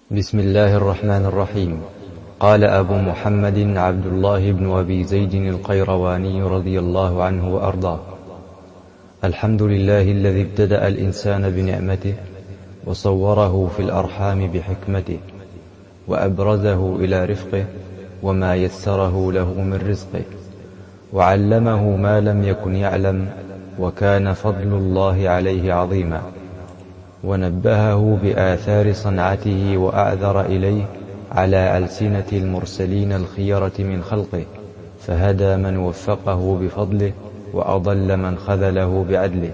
بسم الله الرحمن الرحيم. قال أبو محمد عبد الله بن أبي زيد القيرواني رضي الله عنه وأرضاه: الحمد لله الذي ابتدأ الإنسان بنعمته وصوره في الأرحام بحكمته وأبرزه إلى رفقه وما يسره له من رزقه وعلمه ما لم يكن يعلم، وكان فضل الله عليه عظيما، ونبهه بآثار صنعته وأعذر إليه على ألسنة المرسلين الخيرة من خلقه، فهدى من وفقه بفضله وأضل من خذله بعدله،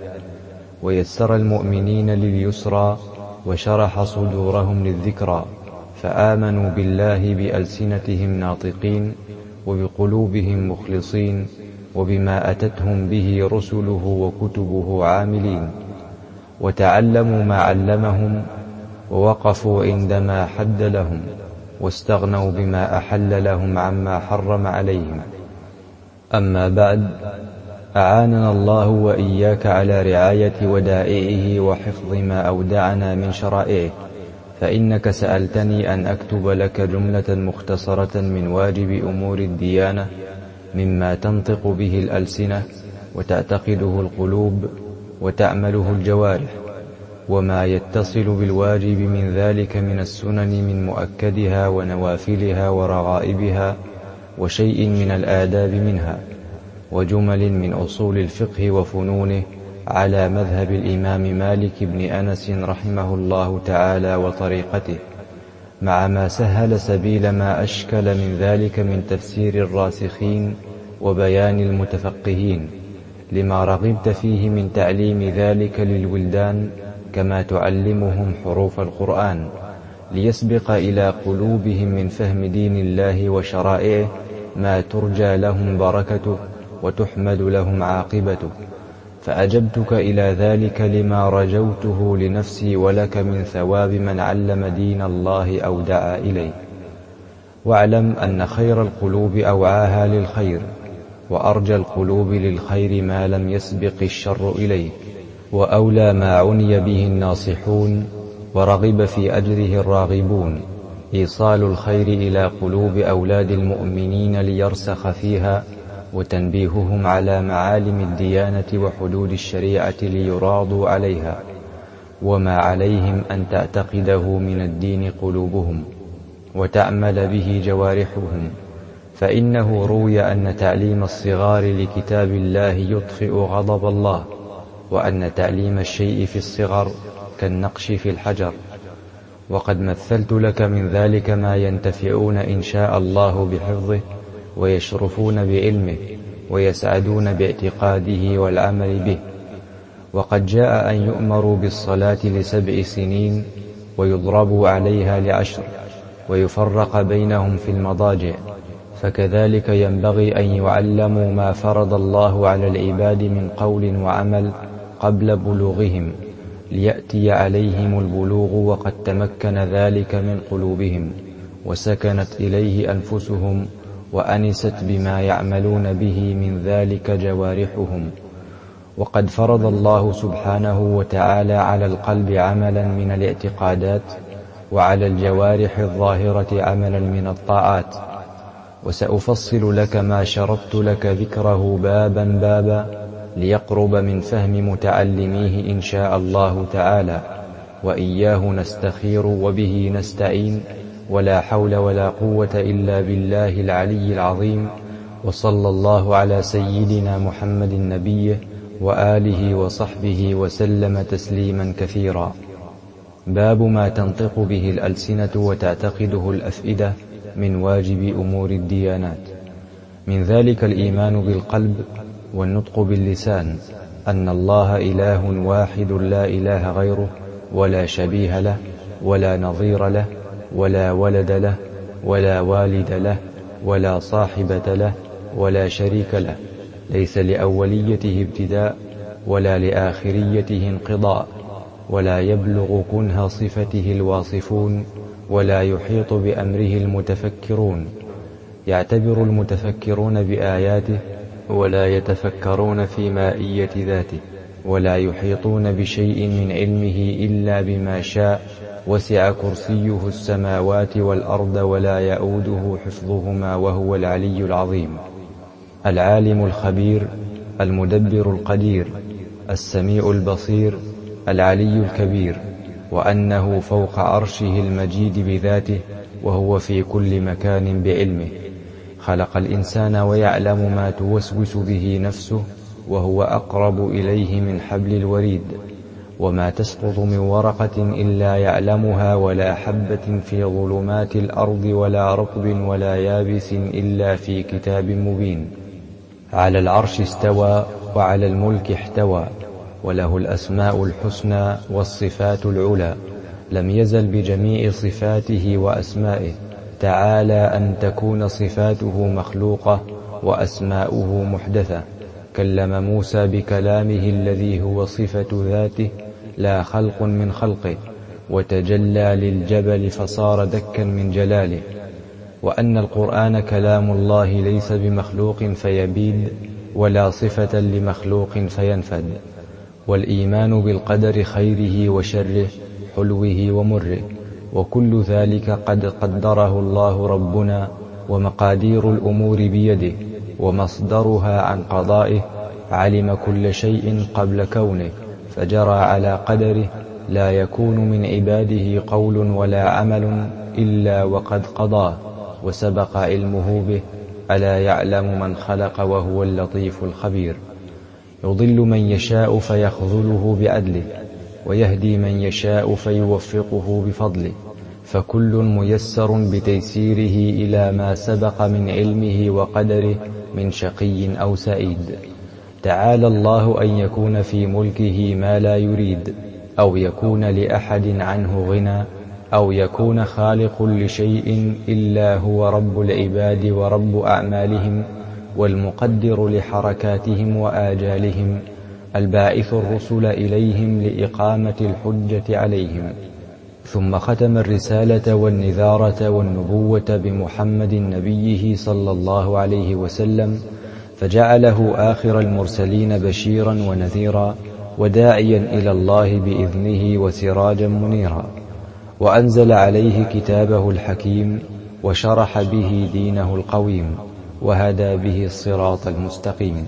ويسر المؤمنين لليسرى وشرح صدورهم للذكرى، فآمنوا بالله بألسنتهم ناطقين وبقلوبهم مخلصين، وبما أتتهم به رسله وكتبه عاملين، وتعلموا ما علمهم ووقفوا عندما حد لهم، واستغنوا بما أحل لهم عما حرم عليهم. أما بعد، أعاننا الله وإياك على رعاية ودائعه وحفظ ما أودعنا من شرائعه، فإنك سألتني أن أكتب لك جملة مختصرة من واجب أمور الديانة مما تنطق به الألسنة وتعتقده القلوب وتعمله الجوارح، وما يتصل بالواجب من ذلك من السنن من مؤكدها ونوافلها ورغائبها، وشيء من الآداب منها، وجمل من أصول الفقه وفنونه على مذهب الإمام مالك بن أنس رحمه الله تعالى وطريقته، مع ما سهل سبيل ما أشكل من ذلك من تفسير الراسخين وبيان المتفقهين، لما رغبت فيه من تعليم ذلك للولدان كما تعلمهم حروف القرآن، ليسبق إلى قلوبهم من فهم دين الله وشرائعه ما ترجى لهم بركته وتحمد لهم عاقبته. فأجبتك إلى ذلك لما رجوته لنفسي ولك من ثواب من علم دين الله أو دعا إليه. واعلم أن خير القلوب أوعاها للخير، وأرجى القلوب للخير ما لم يسبق الشر إليه، وأولى ما عني به الناصحون ورغب في أجره الراغبون إيصال الخير إلى قلوب أولاد المؤمنين ليرسخ فيها، وتنبيههم على معالم الديانة وحدود الشريعة ليراضوا عليها، وما عليهم أن تعتقده من الدين قلوبهم وتعمل به جوارحهم، فإنه روي أن تعليم الصغار لكتاب الله يطفئ غضب الله، وأن تعليم الشيء في الصغر كالنقش في الحجر. وقد مثلت لك من ذلك ما ينتفعون إن شاء الله بحفظه، ويشرفون بعلمه، ويسعدون باعتقاده والعمل به. وقد جاء أن يؤمروا بالصلاة ل7 سنين ويضربوا عليها ل10، ويفرق بينهم في المضاجع، فكذلك ينبغي أن يعلموا ما فرض الله على العباد من قول وعمل قبل بلوغهم، ليأتي عليهم البلوغ وقد تمكن ذلك من قلوبهم، وسكنت إليه أنفسهم، وأنست بما يعملون به من ذلك جوارحهم. وقد فرض الله سبحانه وتعالى على القلب عملا من الاعتقادات، وعلى الجوارح الظاهرة عملا من الطاعات. وسأفصل لك ما شرطت لك ذكره بابا بابا، ليقرب من فهم متعلميه إن شاء الله تعالى. وإياه نستخير وبه نستعين، ولا حول ولا قوة إلا بالله العلي العظيم. وصلى الله على سيدنا محمد نبيه وآله وصحبه وسلم تسليما كثيرا. باب ما تنطق به الألسنة وتعتقده الأفئدة من واجب أمور الديانات. من ذلك الإيمان بالقلب والنطق باللسان أن الله إله واحد لا إله غيره، ولا شبيه له، ولا نظير له، ولا ولد له، ولا والد له، ولا صاحبة له، ولا شريك له، ليس لأوليته ابتداء ولا لآخريته انقضاء، ولا يبلغ كنه صفته الواصفون، ولا يحيط بأمره المتفكرون. يعتبر المتفكرون بآياته ولا يتفكرون في مائية ذاته، ولا يحيطون بشيء من علمه إلا بما شاء، وسع كرسيه السماوات والأرض ولا يؤوده حفظهما وهو العلي العظيم. العالم الخبير، المدبر القدير، السميع البصير، العلي الكبير، وأنه فوق عرشه المجيد بذاته، وهو في كل مكان بعلمه. خلق الإنسان ويعلم ما توسوس به نفسه، وهو أقرب إليه من حبل الوريد. وما تسقط من ورقة إلا يعلمها، ولا حبة في ظلمات الأرض ولا رطب ولا يابس إلا في كتاب مبين. على العرش استوى وعلى الملك احتوى، وله الأسماء الحسنى والصفات العلى. لم يزل بجميع صفاته وأسمائه، تعالى أن تكون صفاته مخلوقة وأسماؤه محدثة. كلم موسى بكلامه الذي هو صفة ذاته لا خلق من خلقه، وتجلى للجبل فصار دكا من جلاله. وأن القرآن كلام الله ليس بمخلوق فيبيد، ولا صفة لمخلوق فينفد. والإيمان بالقدر خيره وشره، حلوه ومره، وكل ذلك قد قدره الله ربنا، ومقادير الأمور بيده، ومصدرها عن قضائه. علم كل شيء قبل كونه، فجرى على قدره. لا يكون من عباده قول ولا عمل إلا وقد قضاه، وسبق علمه به. ألا يعلم من خلق وهو اللطيف الخبير. يضل من يشاء فيخذله بعدله، ويهدي من يشاء فيوفقه بفضله. فكل ميسر بتيسيره إلى ما سبق من علمه وقدره، من شقي أو سعيد. تعالى الله أن يكون في ملكه ما لا يريد، أو يكون لأحد عنه غنى، أو يكون خالق لشيء إلا هو رب العباد ورب أعمالهم، والمقدر لحركاتهم وآجالهم، الباعث الرسل إليهم لإقامة الحجة عليهم. ثم ختم الرسالة والنذارة والنبوة بمحمد نبيه صلى الله عليه وسلم، فجعله آخر المرسلين بشيرا ونذيرا، وداعيا إلى الله بإذنه وسراجا منيرا. وأنزل عليه كتابه الحكيم، وشرح به دينه القويم، وهدى به الصراط المستقيم.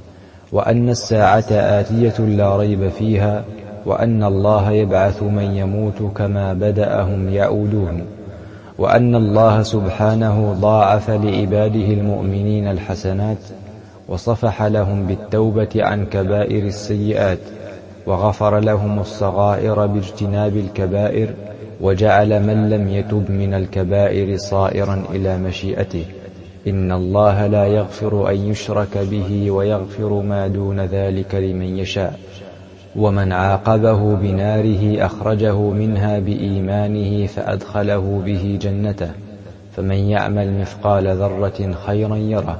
وأن الساعة آتية لا ريب فيها، وأن الله يبعث من يموت كما بدأهم يعودون. وأن الله سبحانه ضاعف لعباده المؤمنين الحسنات، وصفح لهم بالتوبة عن كبائر السيئات، وغفر لهم الصغائر باجتناب الكبائر، وجعل من لم يتب من الكبائر صائرا إلى مشيئته. إن الله لا يغفر أن يشرك به، ويغفر ما دون ذلك لمن يشاء. ومن عاقبه بناره أخرجه منها بإيمانه، فأدخله به جنته. فمن يعمل مثقال ذرة خيرا يره.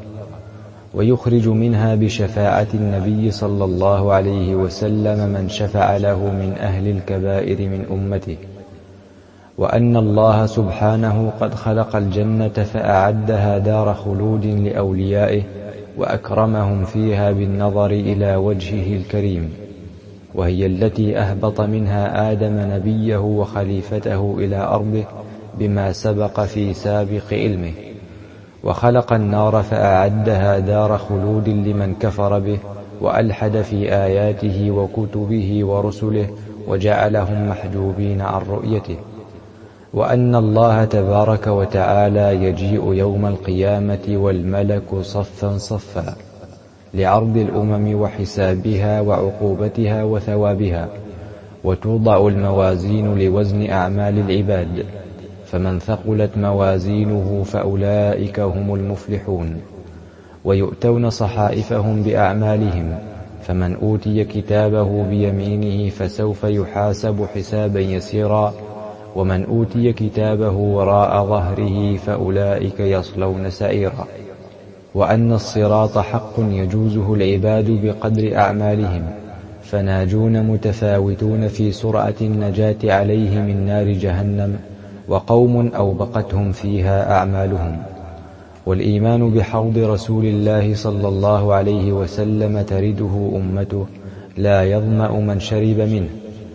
ويخرج منها بشفاعة النبي صلى الله عليه وسلم من شفع له من أهل الكبائر من أمته. وأن الله سبحانه قد خلق الجنة فأعدها دار خلود لأوليائه، وأكرمهم فيها بالنظر إلى وجهه الكريم، وهي التي أهبط منها آدم نبيه وخليفته إلى أرضه بما سبق في سابق علمه. وخلق النار فأعدها دار خلود لمن كفر به وألحد في آياته وكتبه ورسله، وجعلهم محجوبين عن رؤيته. وأن الله تبارك وتعالى يجيء يوم القيامة والملك صفا صفا، لعرض الأمم وحسابها وعقوبتها وثوابها. وتوضع الموازين لوزن أعمال العباد، فمن ثقلت موازينه فأولئك هم المفلحون. ويؤتون صحائفهم بأعمالهم، فمن أوتي كتابه بيمينه فسوف يحاسب حسابا يسيرا، ومن أوتي كتابه وراء ظهره فأولئك يصلون سعيرا. وأن الصراط حق يجوزه العباد بقدر أعمالهم، فناجون متفاوتون في سرعة النجاة عليه من نار جهنم، وقوم أوبقتهم فيها أعمالهم. والإيمان بحوض رسول الله صلى الله عليه وسلم ترده أمته، لا يظمأ من شرب منه،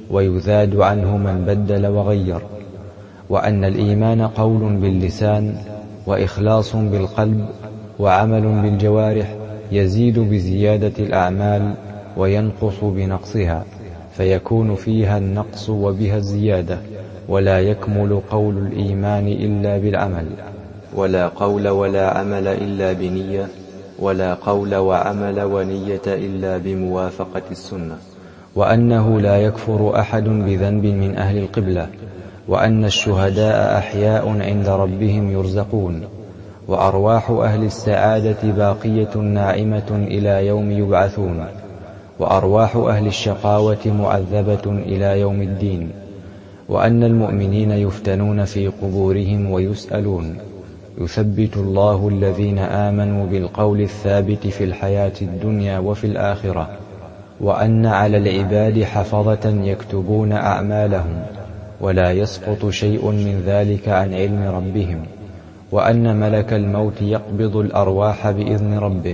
ويذاد عنه من بدل وغير، وأن الإيمان قول باللسان وإخلاص بالقلب وعمل بالجوارح، يزيد بزيادة الأعمال وينقص بنقصها، فيكون فيها النقص وبها الزيادة، ولا يكمل قول الإيمان إلا بالعمل، ولا قول ولا عمل إلا بنية، ولا قول وعمل ونية إلا بموافقة السنة، وأنه لا يكفر أحد بذنب من أهل القبلة، وأن الشهداء أحياء عند ربهم يرزقون، وأرواح أهل السعادة باقية ناعمة إلى يوم يبعثون، وأرواح أهل الشقاوة معذبة إلى يوم الدين، وأن المؤمنين يفتنون في قبورهم ويسألون، يثبت الله الذين آمنوا بالقول الثابت في الحياة الدنيا وفي الآخرة، وأن على العباد حفظة يكتبون أعمالهم، ولا يسقط شيء من ذلك عن علم ربهم، وأن ملك الموت يقبض الأرواح بإذن ربه،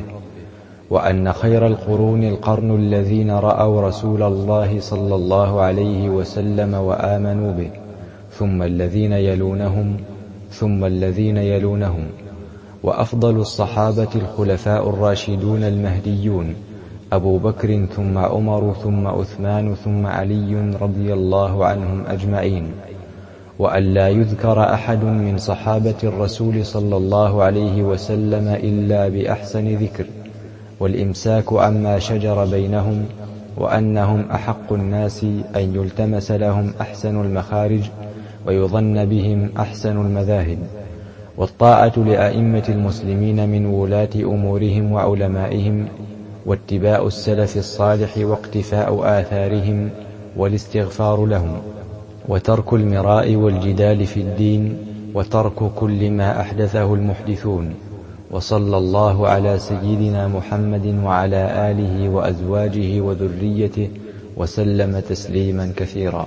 وأن خير القرون القرن الذين رأوا رسول الله صلى الله عليه وسلم وآمنوا به، ثم الذين يلونهم، ثم الذين يلونهم، وأفضل الصحابة الخلفاء الراشدون المهديون أبو بكر ثم عمر ثم عثمان ثم علي رضي الله عنهم أجمعين، وأن لا يذكر أحد من صحابة الرسول صلى الله عليه وسلم إلا بأحسن ذكر، والإمساك عما شجر بينهم، وأنهم أحق الناس أن يلتمس لهم أحسن المخارج ويظن بهم أحسن المذاهب، والطاعة لأئمة المسلمين من ولاة أمورهم وعلمائهم، واتباع السلف الصالح واقتفاء آثارهم، والاستغفار لهم، وترك المراء والجدال في الدين، وترك كل ما أحدثه المحدثون. وصلى الله على سيدنا محمد وعلى آله وأزواجه وذريته وسلم تسليما كثيرا.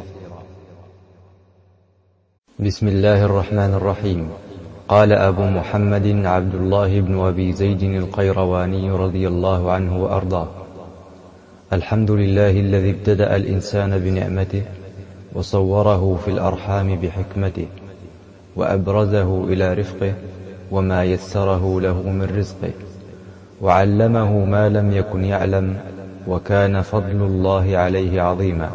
بسم الله الرحمن الرحيم. قال أبو محمد عبد الله بن أبي زيد القيرواني رضي الله عنه وأرضاه: الحمد لله الذي ابتدأ الإنسان بنعمته، وصوره في الأرحام بحكمته، وأبرزه إلى رفقه، وما يسره له من رزقه، وعلمه ما لم يكن يعلم، وكان فضل الله عليه عظيما،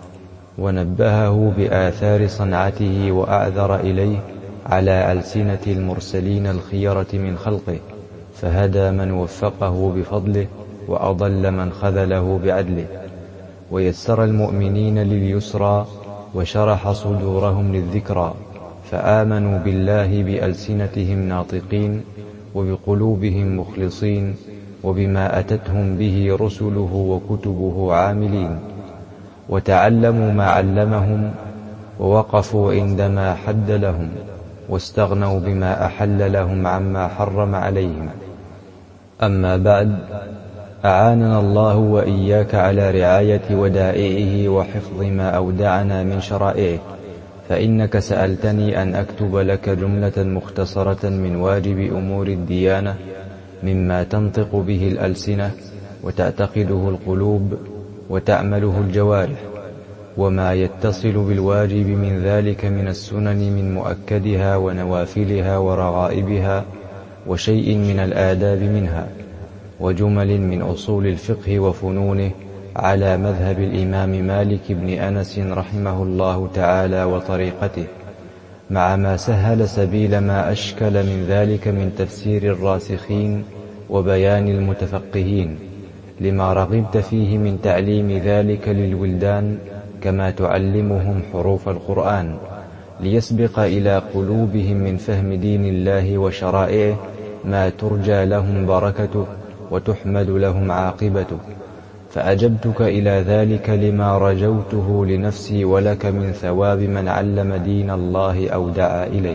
ونبهه بآثار صنعته، وأعذر إليه على ألسنة المرسلين الخيرة من خلقه، فهدى من وفقه بفضله، وأضل من خذله بعدله، ويسر المؤمنين لليسرى، وشرح صدورهم للذكرى، فآمنوا بالله بألسنتهم ناطقين، وبقلوبهم مخلصين، وبما أتتهم به رسله وكتبه عاملين، وتعلموا ما علمهم، ووقفوا عندما حد لهم، واستغنوا بما أحل لهم عما حرم عليهم. أما بعد، أعاننا الله وإياك على رعاية ودائعه وحفظ ما أودعنا من شرائعه، فإنك سألتني أن أكتب لك جملة مختصرة من واجب أمور الديانة، مما تنطق به الألسنة، وتعتقده القلوب، وتعمله الجوارح، وما يتصل بالواجب من ذلك من السنن من مؤكدها ونوافلها ورغائبها، وشيء من الآداب منها، وجمل من أصول الفقه وفنونه، على مذهب الإمام مالك بن أنس رحمه الله تعالى وطريقته، مع ما سهل سبيل ما أشكل من ذلك من تفسير الراسخين وبيان المتفقهين، لما رغبت فيه من تعليم ذلك للولدان، كما تعلمهم حروف القرآن، ليسبق إلى قلوبهم من فهم دين الله وشرائعه ما ترجى لهم بركته وتحمد لهم عاقبته. فأجبتك إلى ذلك لما رجوته لنفسي ولك من ثواب من علم دين الله أو دعا إليه.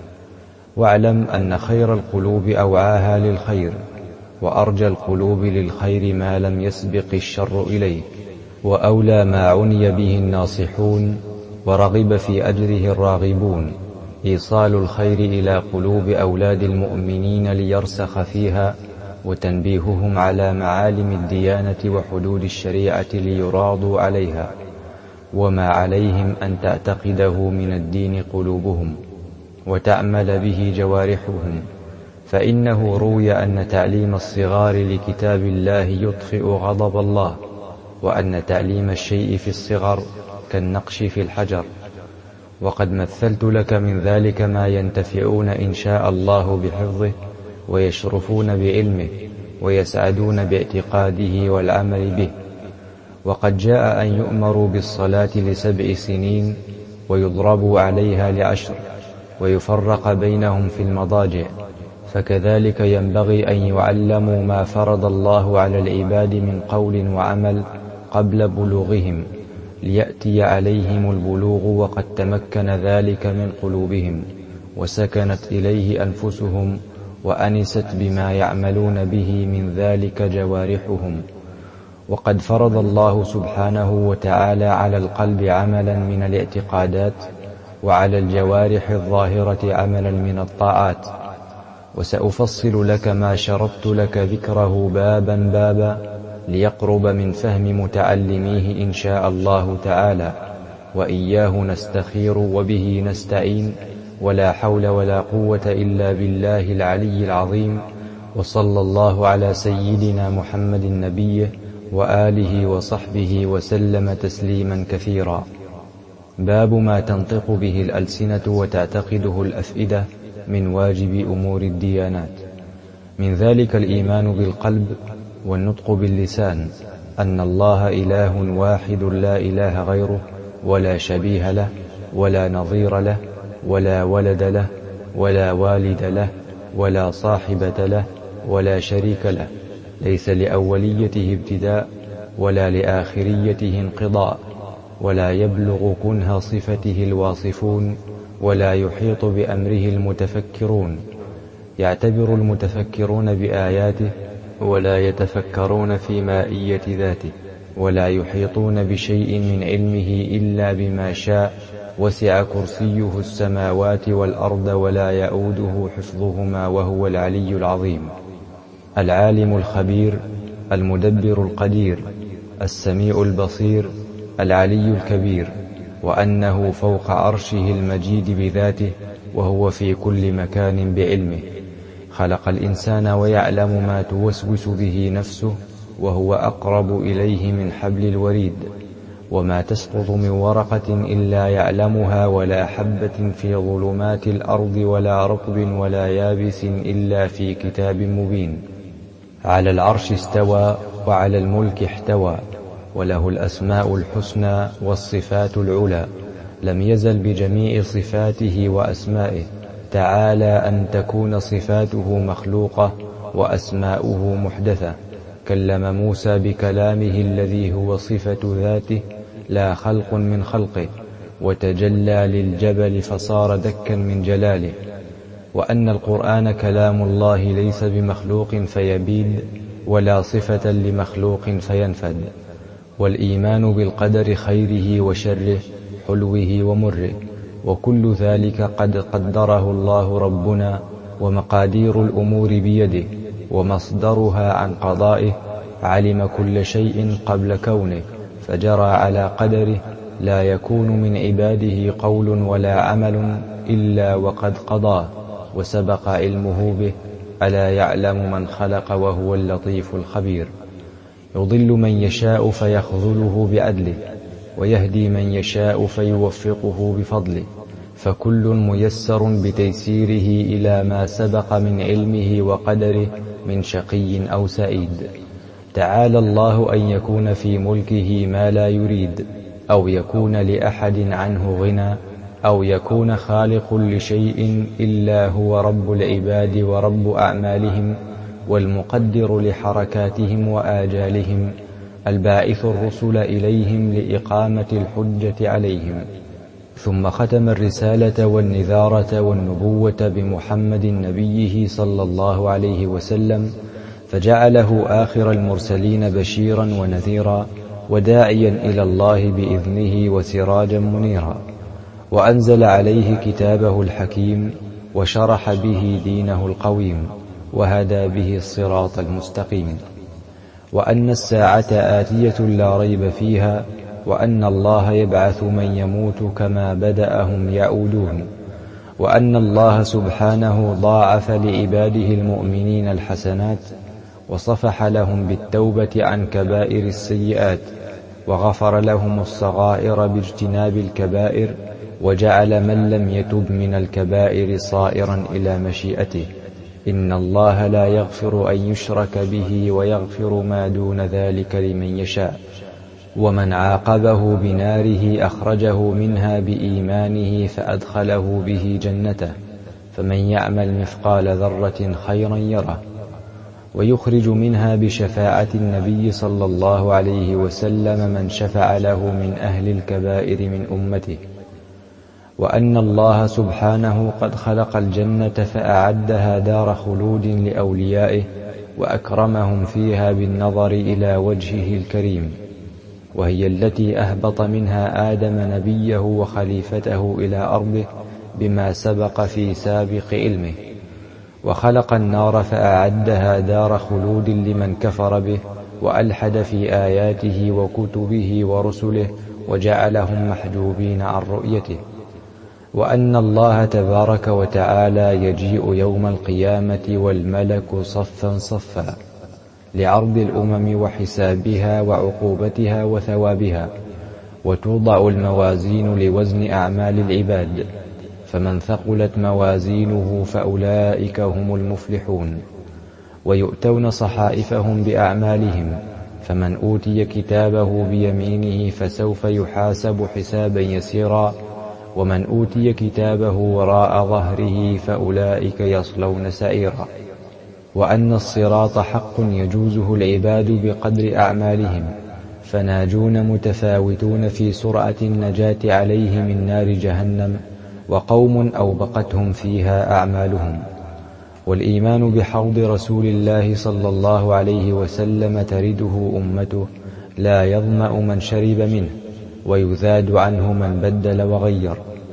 واعلم أن خير القلوب أوعاها للخير، وأرجى القلوب للخير ما لم يسبق الشر إليه، وأولى ما عني به الناصحون، ورغب في أجره الراغبون، إيصال الخير إلى قلوب أولاد المؤمنين ليرسخ فيها، وتنبيههم على معالم الديانة وحدود الشريعة ليراضوا عليها، وما عليهم أن تعتقده من الدين قلوبهم وتعمل به جوارحهم، فإنه روي أن تعليم الصغار لكتاب الله يطفئ غضب الله، وأن تعليم الشيء في الصغر كالنقش في الحجر. وقد مثلت لك من ذلك ما ينتفعون إن شاء الله بحفظه ويشرفون بعلمه ويسعدون باعتقاده والعمل به. وقد جاء أن يؤمروا بالصلاة ل7 سنين ويضربوا عليها ل10 ويفرق بينهم في المضاجع، فكذلك ينبغي أن يعلموا ما فرض الله على العباد من قول وعمل قبل بلوغهم، ليأتي عليهم البلوغ وقد تمكن ذلك من قلوبهم وسكنت إليه أنفسهم وأنست بما يعملون به من ذلك جوارحهم. وقد فرض الله سبحانه وتعالى على القلب عملا من الاعتقادات، وعلى الجوارح الظاهرة عملا من الطاعات. وسأفصل لك ما شرطت لك ذكره بابا بابا ليقرب من فهم متعلميه إن شاء الله تعالى. وإياه نستخير وبه نستعين، ولا حول ولا قوة إلا بالله العلي العظيم. وصلى الله على سيدنا محمد نبيه وآله وصحبه وسلم تسليما كثيرا. باب ما تنطق به الألسنة وتعتقده الأفئدة من واجب أمور الديانات. من ذلك الإيمان بالقلب والنطق باللسان أن الله إله واحد لا إله غيره، ولا شبيه له ولا نظير له ولا ولد له ولا والد له ولا صاحبة له ولا شريك له، ليس لأوليته ابتداء ولا لآخريته انقضاء، ولا يبلغ كنه صفته الواصفون، ولا يحيط بأمره المتفكرون. يعتبر المتفكرون بآياته ولا يتفكرون في مائية ذاته، ولا يحيطون بشيء من علمه إلا بما شاء، وسع كرسيه السماوات والأرض ولا يؤوده حفظهما وهو العلي العظيم. العالم الخبير، المدبر القدير، السميع البصير، العلي الكبير، وأنه فوق عرشه المجيد بذاته، وهو في كل مكان بعلمه. خلق الإنسان ويعلم ما توسوس به نفسه، وهو أقرب إليه من حبل الوريد. وما تسقط من ورقة إلا يعلمها، ولا حبة في ظلمات الأرض ولا رطب ولا يابس إلا في كتاب مبين. على العرش استوى وعلى الملك احتوى، وله الأسماء الحسنى والصفات العلى. لم يزل بجميع صفاته وأسمائه، تعالى أن تكون صفاته مخلوقة وأسماؤه محدثة. كلم موسى بكلامه الذي هو صفة ذاته لا خلق من خلقه، وتجلى للجبل فصار دكا من جلاله. وأن القرآن كلام الله ليس بمخلوق فيبيد، ولا صفة لمخلوق فينفد. والإيمان بالقدر خيره وشره، حلوه ومره، وكل ذلك قد قدره الله ربنا، ومقادير الأمور بيده، ومصدرها عن قضائه. علم كل شيء قبل كونه، فجرى على قدره. لا يكون من عباده قول ولا عمل إلا وقد قضاه، وسبق علمه به. ألا يعلم من خلق وهو اللطيف الخبير. يضل من يشاء فيخذله بعدله، ويهدي من يشاء فيوفقه بفضله. فكل ميسر بتيسيره إلى ما سبق من علمه وقدره، من شقي أو سعيد. تعالى الله أن يكون في ملكه ما لا يريد، أو يكون لأحد عنه غنى، أو يكون خالق لشيء إلا هو رب العباد ورب أعمالهم، والمقدر لحركاتهم وآجالهم، الباعث الرسل إليهم لإقامة الحجة عليهم. ثم ختم الرسالة والنذارة والنبوة بمحمد نبيه صلى الله عليه وسلم، فجعله آخر المرسلين بشيرا ونذيرا، وداعيا إلى الله بإذنه وسراجا منيرا. وأنزل عليه كتابه الحكيم، وشرح به دينه القويم، وهدى به الصراط المستقيم. وأن الساعة آتية لا ريب فيها، وأن الله يبعث من يموت كما بدأهم يعودون، وأن الله سبحانه ضاعف لعباده المؤمنين الحسنات، وصفح لهم بالتوبة عن كبائر السيئات، وغفر لهم الصغائر باجتناب الكبائر، وجعل من لم يتب من الكبائر صائرا إلى مشيئته. إن الله لا يغفر أن يشرك به ويغفر ما دون ذلك لمن يشاء. ومن عاقبه بناره أخرجه منها بإيمانه فأدخله به جنته، فمن يعمل مثقال ذرة خيرا يره. ويخرج منها بشفاعة النبي صلى الله عليه وسلم من شفع له من أهل الكبائر من أمته. وأن الله سبحانه قد خلق الجنة فأعدها دار خلود لأوليائه، وأكرمهم فيها بالنظر إلى وجهه الكريم، وهي التي أهبط منها آدم نبيه وخليفته إلى أرضه بما سبق في سابق علمه. وخلق النار فأعدها دار خلود لمن كفر به وألحد في آياته وكتبه ورسله، وجعلهم محجوبين عن رؤيته. وأن الله تبارك وتعالى يجيء يوم القيامة والملك صفا صفا لعرض الأمم وحسابها وعقوبتها وثوابها، وتوضع الموازين لوزن أعمال العباد، فمن ثقلت موازينه فأولئك هم المفلحون. ويؤتون صحائفهم بأعمالهم، فمن أوتي كتابه بيمينه فسوف يحاسب حسابا يسيرا، ومن أوتي كتابه وراء ظهره فأولئك يصلون سعيرا. وأن الصراط حق يجوزه العباد بقدر أعمالهم، فناجون متفاوتون في سرعة النجاة عليه من نار جهنم، وقوم أوبقتهم فيها أعمالهم. والإيمان بحوض رسول الله صلى الله عليه وسلم ترده أمته، لا يظمأ من شرب منه، ويذاد عنه من بدل وغير.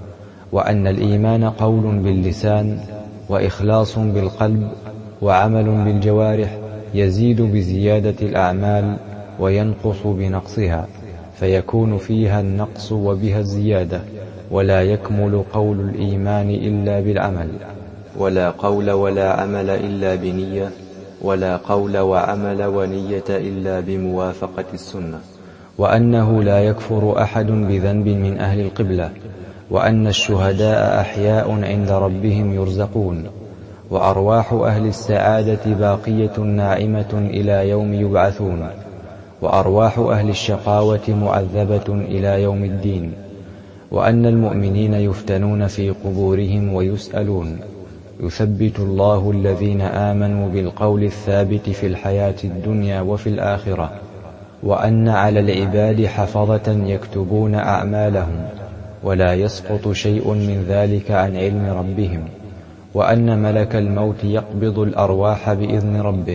وأن الإيمان قول باللسان، وإخلاص بالقلب، وعمل بالجوارح، يزيد بزيادة الأعمال وينقص بنقصها، فيكون فيها النقص وبها الزيادة. ولا يكمل قول الإيمان إلا بالعمل، ولا قول ولا عمل إلا بنية، ولا قول وعمل ونية إلا بموافقة السنة. وأنه لا يكفر أحد بذنب من أهل القبلة، وأن الشهداء أحياء عند ربهم يرزقون، وأرواح أهل السعادة باقية ناعمة إلى يوم يبعثون، وأرواح أهل الشقاوة معذبة إلى يوم الدين. وأن المؤمنين يفتنون في قبورهم ويسألون، يثبت الله الذين آمنوا بالقول الثابت في الحياة الدنيا وفي الآخرة. وأن على العباد حفظة يكتبون أعمالهم، ولا يسقط شيء من ذلك عن علم ربهم. وأن ملك الموت يقبض الأرواح بإذن ربه.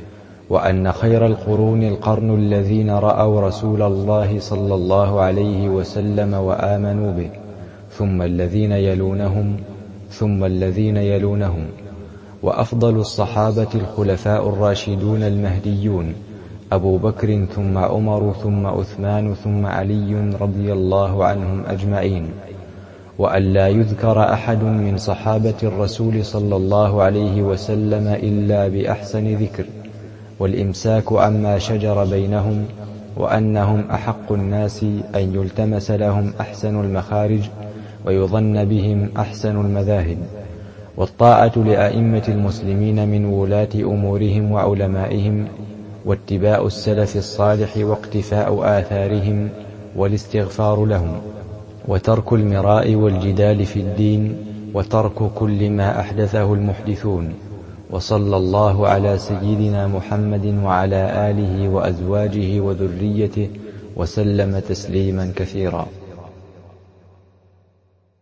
وأن خير القرون القرن الذين رأوا رسول الله صلى الله عليه وسلم وآمنوا به، ثم الذين يلونهم، ثم الذين يلونهم. وأفضل الصحابة الخلفاء الراشدون المهديون، أبو بكر ثم عمر ثم عثمان ثم علي رضي الله عنهم أجمعين. وأن لا يذكر أحد من صحابة الرسول صلى الله عليه وسلم إلا بأحسن ذكر، والإمساك عما شجر بينهم، وأنهم أحق الناس أن يلتمس لهم أحسن المخارج، ويظن بهم أحسن المذاهب. والطاعة لأئمة المسلمين من ولاة أمورهم وعلمائهم، واتباع السلف الصالح واقتفاء آثارهم، والاستغفار لهم، وترك المراء والجدال في الدين، وترك كل ما أحدثه المحدثون. وصلى الله على سيدنا محمد وعلى آله وأزواجه وذريته وسلم تسليما كثيرا.